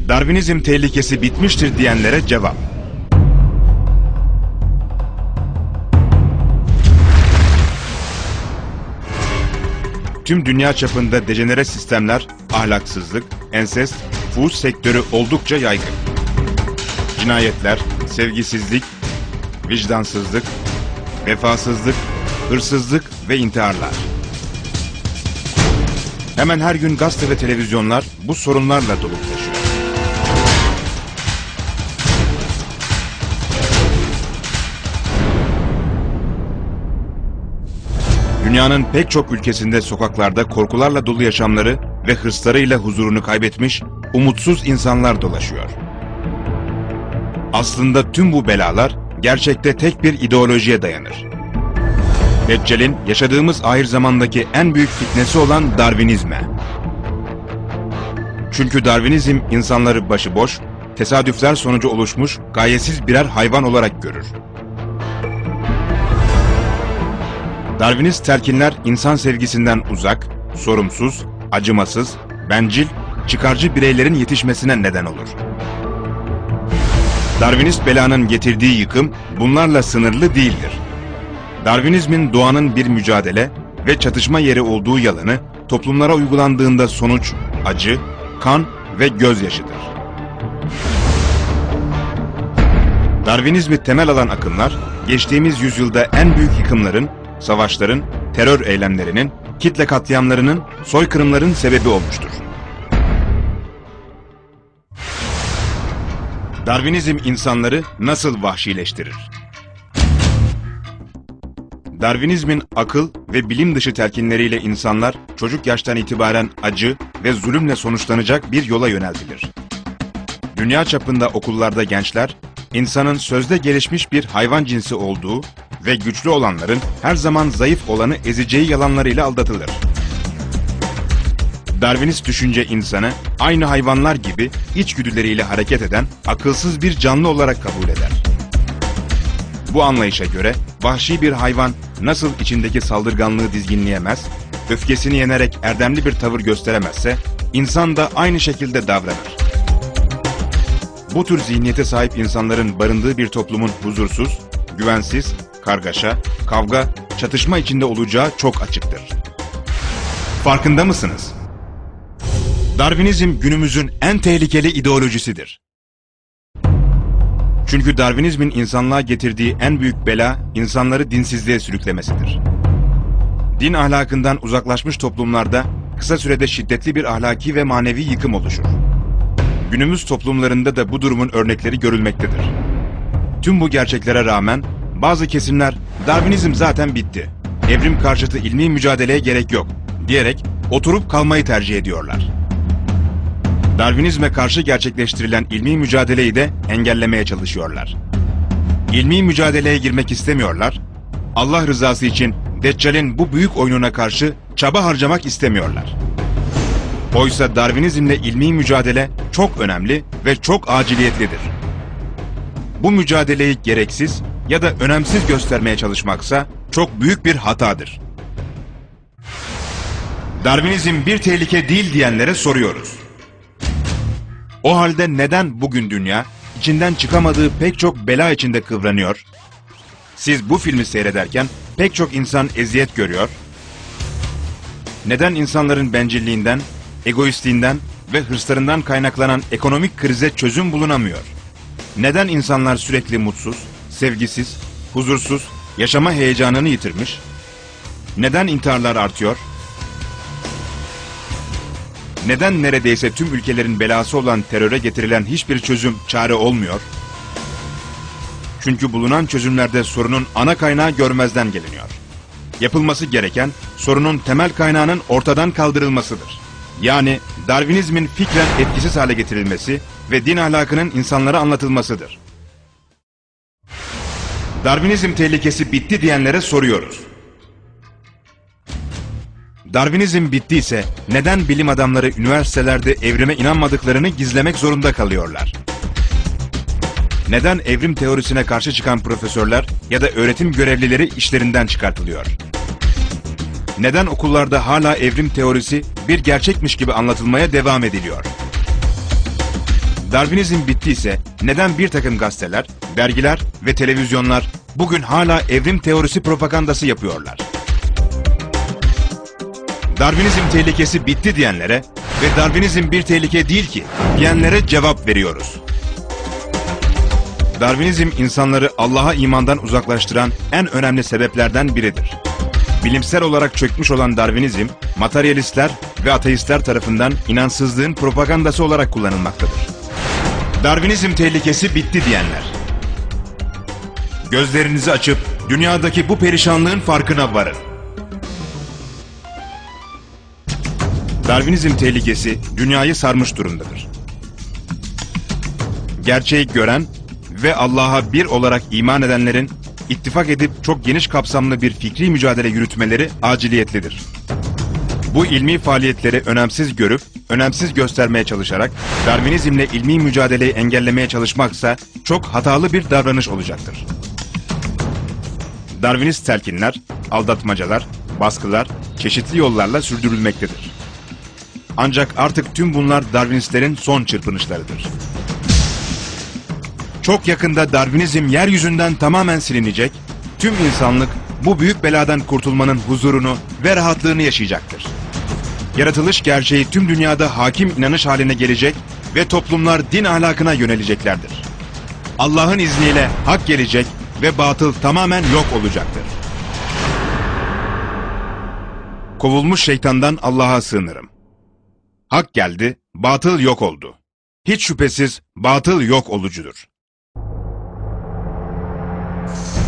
Darwinizm tehlikesi bitmiştir diyenlere cevap. Tüm dünya çapında dejenere sistemler, ahlaksızlık, ensest, fuhuş sektörü oldukça yaygın. Cinayetler, sevgisizlik, vicdansızlık, vefasızlık, hırsızlık ve intiharlar. Hemen her gün gazete ve televizyonlar bu sorunlarla dolup taşıyor. Dünyanın pek çok ülkesinde sokaklarda korkularla dolu yaşamları ve hırslarıyla huzurunu kaybetmiş umutsuz insanlar dolaşıyor. Aslında tüm bu belalar gerçekte tek bir ideolojiye dayanır. Deccal'in yaşadığımız ahir zamandaki en büyük fitnesi olan Darwinizme. Çünkü Darwinizm insanları başıboş, tesadüfler sonucu oluşmuş gayesiz birer hayvan olarak görür. Darwinist telkinler insan sevgisinden uzak, sorumsuz, acımasız, bencil, çıkarcı bireylerin yetişmesine neden olur. Darwinist belanın getirdiği yıkım bunlarla sınırlı değildir. Darwinizmin doğanın bir mücadele ve çatışma yeri olduğu yalanı toplumlara uygulandığında sonuç acı, kan ve gözyaşıdır. Darwinizmi temel alan akımlar geçtiğimiz yüzyılda en büyük yıkımların, savaşların, terör eylemlerinin, kitle katliamlarının, soykırımların sebebi olmuştur. Darwinizm insanları nasıl vahşileştirir? Darwinizmin akıl ve bilim dışı telkinleriyle insanlar çocuk yaştan itibaren acı ve zulümle sonuçlanacak bir yola yöneltilir. Dünya çapında okullarda gençler, insanın sözde gelişmiş bir hayvan cinsi olduğu ve güçlü olanların her zaman zayıf olanı ezeceği yalanlarıyla aldatılır. Darwinist düşünce insanı aynı hayvanlar gibi içgüdüleriyle hareket eden akılsız bir canlı olarak kabul eder. Bu anlayışa göre vahşi bir hayvan nasıl içindeki saldırganlığı dizginleyemez, öfkesini yenerek erdemli bir tavır gösteremezse, insan da aynı şekilde davranır. Bu tür zihniyete sahip insanların barındığı bir toplumun huzursuz, güvensiz, kargaşa, kavga, çatışma içinde olacağı çok açıktır. Farkında mısınız? Darwinizm günümüzün en tehlikeli ideolojisidir. Çünkü Darwinizmin insanlığa getirdiği en büyük bela, insanları dinsizliğe sürüklemesidir. Din ahlakından uzaklaşmış toplumlarda kısa sürede şiddetli bir ahlaki ve manevi yıkım oluşur. Günümüz toplumlarında da bu durumun örnekleri görülmektedir. Tüm bu gerçeklere rağmen bazı kesimler Darwinizm zaten bitti, evrim karşıtı ilmi mücadeleye gerek yok diyerek oturup kalmayı tercih ediyorlar. Darwinizme karşı gerçekleştirilen ilmi mücadeleyi de engellemeye çalışıyorlar. İlmi mücadeleye girmek istemiyorlar, Allah rızası için Deccal'in bu büyük oyununa karşı çaba harcamak istemiyorlar. Oysa Darwinizmle ilmi mücadele çok önemli ve çok aciliyetlidir. Bu mücadeleyi gereksiz ya da önemsiz göstermeye çalışmaksa çok büyük bir hatadır. Darwinizm bir tehlike değil diyenlere soruyoruz. O halde neden bugün dünya içinden çıkamadığı pek çok bela içinde kıvranıyor? Siz bu filmi seyrederken pek çok insan eziyet görüyor. Neden insanların bencilliğinden, egoistliğinden ve hırslarından kaynaklanan ekonomik krize çözüm bulunamıyor? Neden insanlar sürekli mutsuz, sevgisiz, huzursuz, yaşama heyecanını yitirmiş? Neden intiharlar artıyor? Neden neredeyse tüm ülkelerin belası olan teröre getirilen hiçbir çözüm çare olmuyor? Çünkü bulunan çözümlerde sorunun ana kaynağı görmezden geliniyor. Yapılması gereken sorunun temel kaynağının ortadan kaldırılmasıdır. Yani Darwinizmin fikren etkisiz hale getirilmesi ve din ahlakının insanlara anlatılmasıdır. Darwinizm tehlikesi bitti diyenlere soruyoruz. Darwinizm bittiyse neden bilim adamları üniversitelerde evrime inanmadıklarını gizlemek zorunda kalıyorlar? Neden evrim teorisine karşı çıkan profesörler ya da öğretim görevlileri işlerinden çıkartılıyor? Neden okullarda hala evrim teorisi bir gerçekmiş gibi anlatılmaya devam ediliyor? Darwinizm bittiyse neden bir takım gazeteler, dergiler ve televizyonlar bugün hala evrim teorisi propagandası yapıyorlar? Darwinizm tehlikesi bitti diyenlere ve Darwinizm bir tehlike değil ki diyenlere cevap veriyoruz. Darwinizm insanları Allah'a imandan uzaklaştıran en önemli sebeplerden biridir. Bilimsel olarak çökmüş olan Darwinizm, materyalistler ve ateistler tarafından inançsızlığın propagandası olarak kullanılmaktadır. Darwinizm tehlikesi bitti diyenler. Gözlerinizi açıp dünyadaki bu perişanlığın farkına varın. Darwinizm tehlikesi dünyayı sarmış durumdadır. Gerçeği gören ve Allah'a bir olarak iman edenlerin ittifak edip çok geniş kapsamlı bir fikri mücadele yürütmeleri aciliyetlidir. Bu ilmi faaliyetleri önemsiz görüp, önemsiz göstermeye çalışarak Darwinizmle ilmi mücadeleyi engellemeye çalışmaksa çok hatalı bir davranış olacaktır. Darwinist telkinler, aldatmacalar, baskılar çeşitli yollarla sürdürülmektedir. Ancak artık tüm bunlar Darwinistlerin son çırpınışlarıdır. Çok yakında Darwinizm yeryüzünden tamamen silinecek, tüm insanlık bu büyük beladan kurtulmanın huzurunu ve rahatlığını yaşayacaktır. Yaratılış gerçeği tüm dünyada hakim inanış haline gelecek ve toplumlar din ahlakına yöneleceklerdir. Allah'ın izniyle hak gelecek ve batıl tamamen yok olacaktır. Kovulmuş şeytandan Allah'a sığınırım. Hak geldi, batıl yok oldu. Hiç şüphesiz batıl yok olucudur.